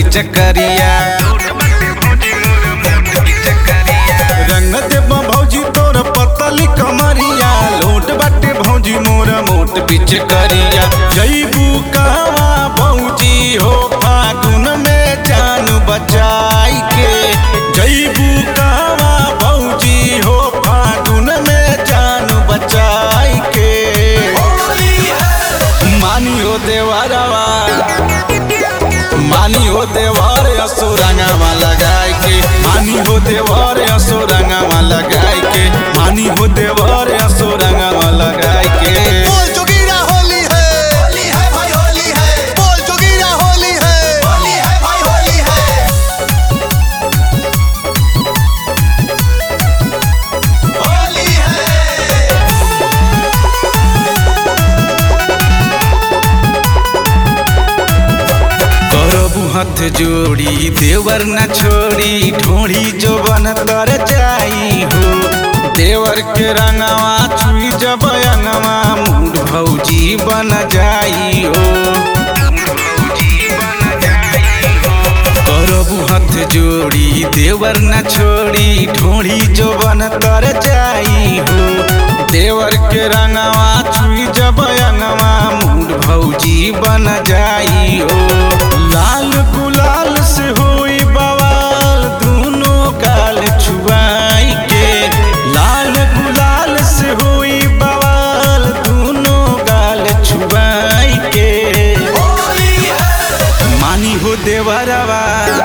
पिचकरिया रंग देव भौजी तोर पतली कमरिया लोट बाटे भौजी मोर मोट पिचकरिया जईबू कहवा भौजी हो फागुन में जान बचाई के जईबू कहवा भौजी हो फागुन में जान बचाई के मानी हो देवरवा मानी हो देवर असुरंगवा लगाई के मानी हो देवर असुरंगवा लगाई के मानी हो देवर असुरंगवा लगाई के बोल जोगीरा होली है भाई होली है बोल जोगीरा होली है भाई होली करबू हाथ जोड़ी देवर न छोड़ी ढोड़ी जो बन तर जाई हो देवर के रंगवा छुई जब अंगवा मूड भौजी बन जाई हो करबू हाथ जोड़ी देवर न छोड़ी ढोड़ी जो बन तर जाई हो देवर के रंगवा छुई जब अंगवा मूड भौजी बन जाई हो लाल गुलाल से होई बवाल दोनों गाल छुआई के लाल गुलाल से होई बवाल दोनों गाल छुआई के मानी हो देवरवा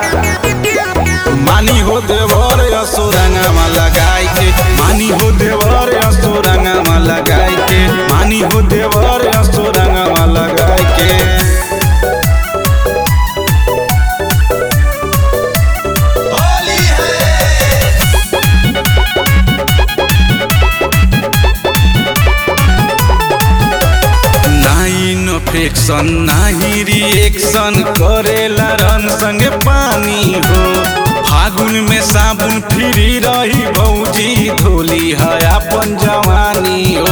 मानी हो देवर असुरंगवा लगाई के मानी हो देवर असुरंगवा लगाई के मानी हो देवर असुरंगवा लगाई के फिक्सन नाही रिएक्शन करेला रन संगे पानी हो फागुन में साबुन फ्री रही भौजी धोली है अपन जवानी हो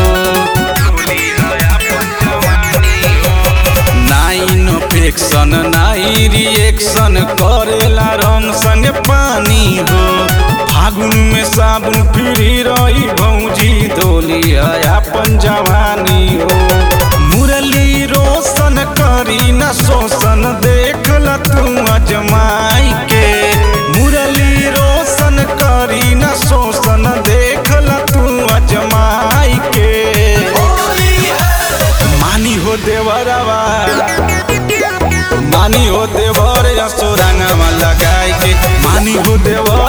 नाइन फिक्सन नाही रिएक्शन करेला रन संगे पानी हो फागुन में साबुन फ्री रही भौजी धोली है अपन जवानी हो मुरली रोशन करी न शोषण देख ल तू अजमाई के मुरली रोशन करी न शोषण देख ल तू अजमाई के मानी हो देवरवा मानी हो देवर असुरंगवा लगाई के मानी हो देवर